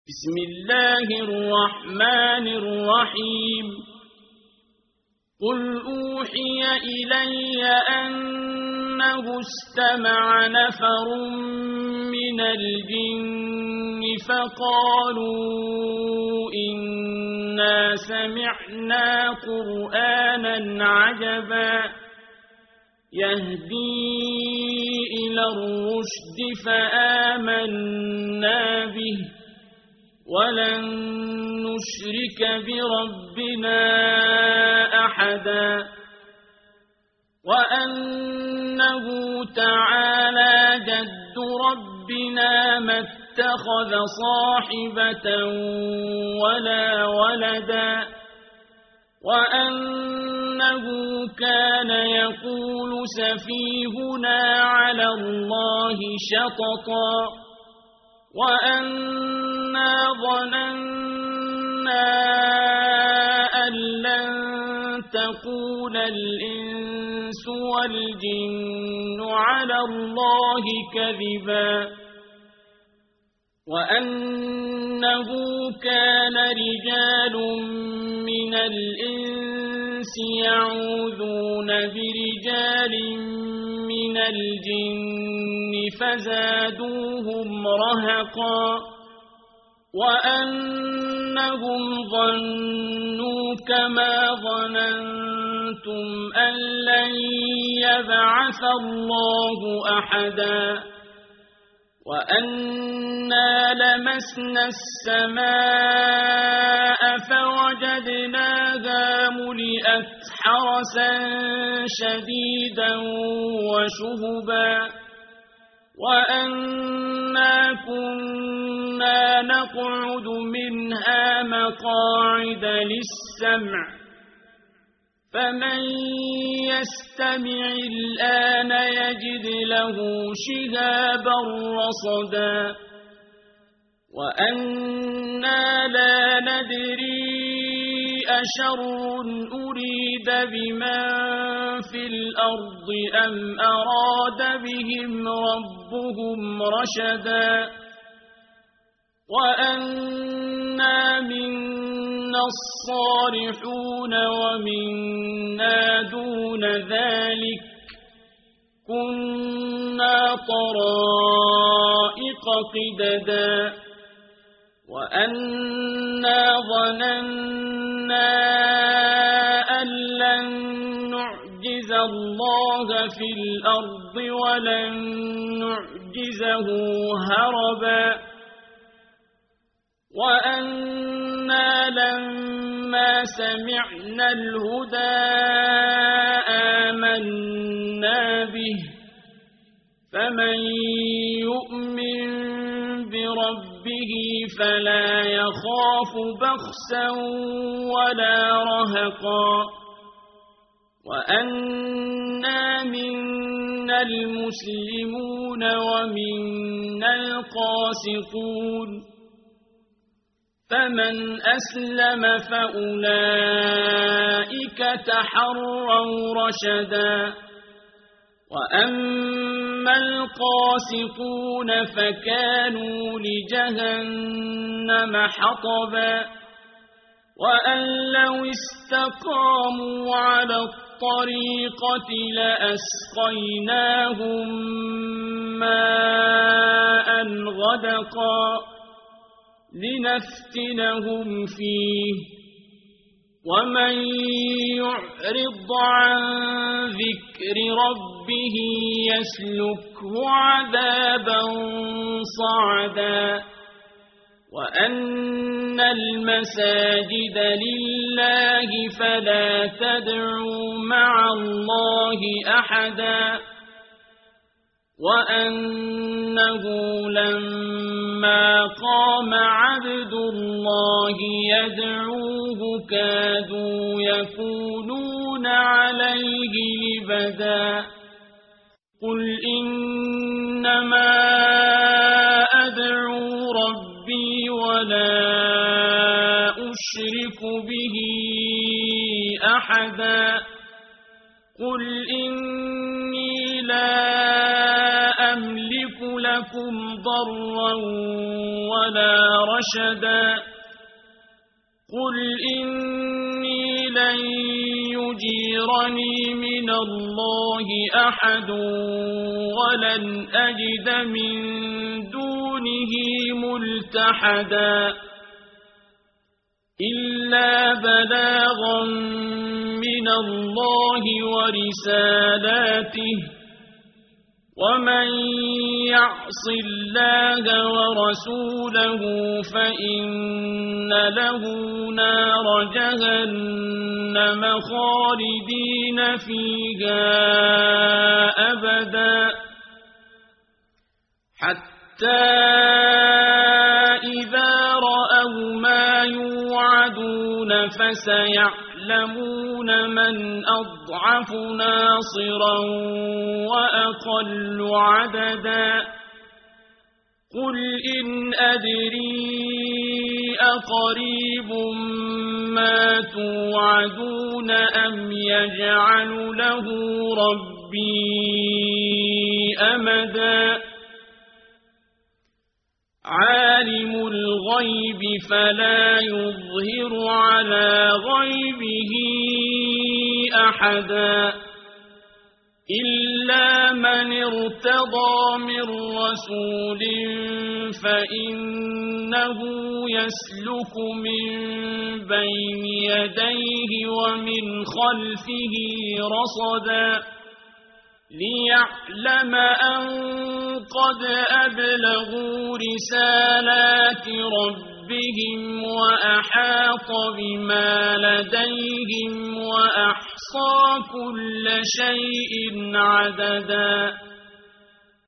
بسم الله الرحمن الرحيم قل أوحي إلي أنه استمع نفر من الجن فقالوا إنا سمعنا قرآنا عجبا يهدي إلى الرشد فآمنا به ولن نشرك بربنا أحدا وأنه تعالى جد ربنا ما اتخذ صاحبة ولا ولدا وأنه كان يقول سفيهنا على الله شططا وأنا ظننا أن لن تقول الإنس والجن على الله كذبا وأنه كان رجال من الإنس يعوذون برجال من الجن فزادوهم رهقا وأنهم ظنوا كما ظننتم أن لن يبعث الله أحدا وأنا لمسنا السماء فوجدناها ملئت حرسا شديدا وشهبا وأنا كنا نقعد منها مقاعد للسمع فمن يستمع الآن يجد له شهابا رصدا وأنا لا ندري أشر أريد بمن في الأرض أم أراد بهم ربهم رشدا وأنا منا الصالحون ومنا دون ذلك كنا طرائق قددا وأنا ظننا أن لن نعجز الله في الأرض ولن نعجزه هربا وأنا لما سمعنا الهدى آمنا به فمن يؤمن بربه فلا يخاف بخسا ولا رهقا وأنا منا المسلمون ومنا القاسطون فمن أسلم فأولئك تحروا رشدا وأما القاسطون فكانوا لجهنم حطبا وأن لو استقاموا على الطريقة لأسقيناهم ماء غدقا لنفتنهم فيه ومن يعرض عن ذكر ربه يسلكه عذابا صعدا وأن المساجد لله فلا تدعوا مع الله أحدا وأنه لما قام عبد الله يدعوه كادوا يكونون عليه لبدا قل إنما أدعو ربي ولا أشرك به أحدا قل إني لا أملك لكم يمسسكم ضرا ولا رشدا قل إني لن يجيرني من الله أحد ولن أجد من دونه ملتحدا إلا بلاغا من الله ورسالاته ومن يعص الله ورسوله فإن له نار جهنم خالدين فيها أبدا حتى إذا رأوا ما يوعدون فسيعلمون من أضعف ناصرا وأقل عددا قل إن أدري أقريب ما توعدون أم يجعل له ربي أمدا عالم الغيب فلا يظهر على غيبه أحدا إلا من ارتضى من رسول فإنه يسلك من بين يديه ومن خلفه رصدا ليعلم أن قد أبلغوا رسالات ربهم وأحاط بما لديهم وأحصى كل شيء عددا